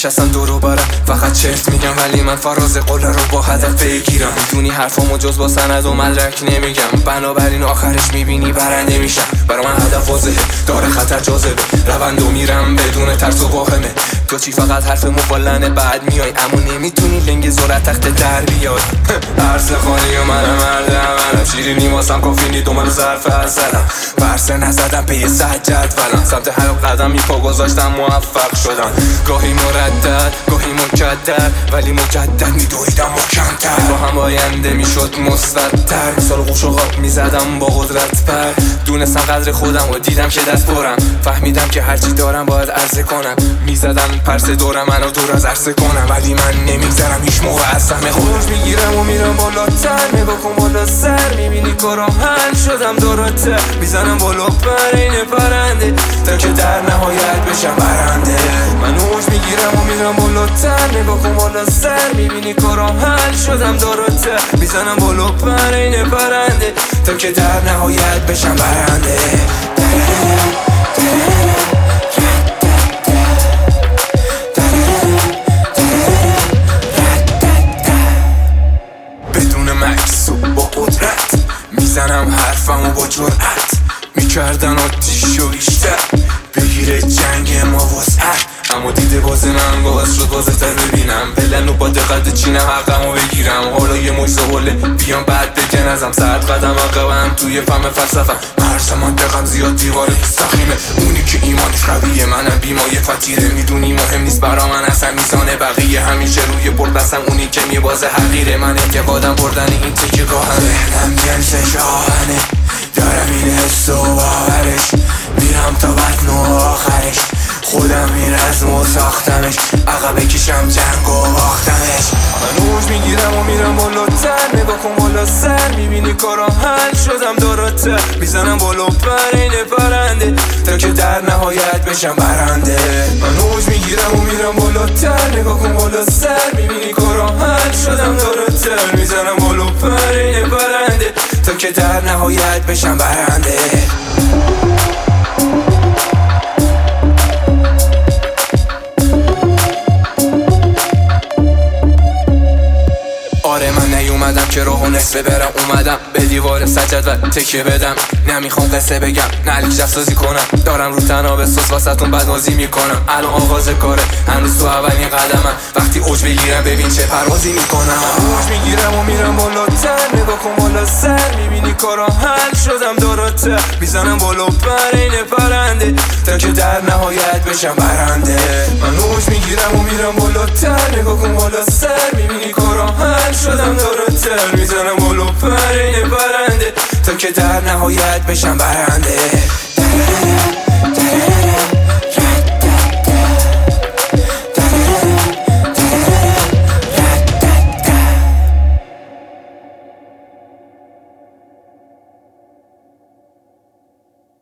نشستن دورو برم فقط چرت میگم، ولی من فراز قله رو با هدف بگیرم. میدونی حرفامو جز با سند و مدرک نمیگم، بنابراین آخرش میبینی برنده میشم. برا من هدف واضحه، داره خطر جاذبه، روندو میرم بدون ترس و واهمه. تو چی فقط حرف مفالنه بعد میای، اما نمیتونی لنگ زورت تخت در بیاد. عرض خانی و منم شیرینی واسم کافی نی دومن ظرف ازلم. برسه نزدم پی 100 جدولم، سمت هر قدمی پا گذاشتم موفق شدم. گاهی مردد گاهی مکدر، ولی مجدد میدویدم محکم‌تر. با هم آینده میشد مثبت‌تر، مثال قوش و قاب میزدم با قدرت پر. دونستم قدر خودم و دیدم که دست پرم، فهمیدم که هرچی دارم باید عرضه کنم. میزدم پرس دورم منو دور از عرصه کنم، ولی من نمیگذرم هیچ موقع از سهم خروج. میگیرم و میرم بالاتر، نگاه کن بالا سر میبینی کارم حل شدم دورته. میزنم بالا پر این پرنده تا که در نهایت بشم برنده. من اوج میگیرم و میرم بالاتر، نگاه کن بالا سر میبینی کارم حل شدم دورته. میزنم بالا پر این پرنده تا که در نهایت بشم برنده. بدون مکس و با قدرت میزنم حرفمو با جرأت. میکردن آتیشو بیشتر بگیره جنگ ما وسعت، اما دیده باز من باز شد بازتر ببینم. بلن و با دقت چینم حقمو بگیرم. حالا یه مجزه حله بیام بعد بگن ازم، سرد قدم عقبم توی فهم فلسفم. مرز منطقم زیاد دیوار مستقیمه، اونی که ایمانش قویه منم بیمایه فتیره. میدونی مهم نیست برا من اصلا میزانه بقیه، همیشه روی برد بستم اونی که میبازه حقیره. من اعتقادم بردن این تکیه گاهمه، ذهنم جنسش آهنه، دارم این حس و باورش. میرم تا بطن و آخرش، خودم این رزم و ساختمش. عقب کشم جنگ و باختمش. من اوج میگیرم و میرم بالاتر، نگاه کن بالا سر میبینی کارم حل شدم دورته. میزنم بالا پر این پرنده تا که در نهایت بشم برنده. من اوج میگیرم و میرم بالاتر، نگاه کن بالا سر میبینی کارم حل شدم دورته. میزنم بالا پر این پرنده تا که در نهایت بشم برنده. آره من نیومدم که راهو نصفه برم، اومدم به دیوار سجد و تکیه بدم. نمیخوام قصه بگم نه لیک جفسازی کنم، دارم رو تنها به سوس واسهتون بدمازی میکنم. الان آغاز کاره هنوز تو اولین قدمم، وقتی اوج بگیرم ببین چه پروازی میکنم. اوج میگیرم و میرم بالاتر، نگاه کن بالا سر میبینی کارم حل شدم دورته. میزنم بالا پر این پرنده تا که در نهایت بشم برنده. من اوج میگیرم و میرم بالاتر، نگاه کن بالا سر میبینی کارم حل شدم دورته. میزنم بالا پر این پرنده تا که در نهایت بشم برنده.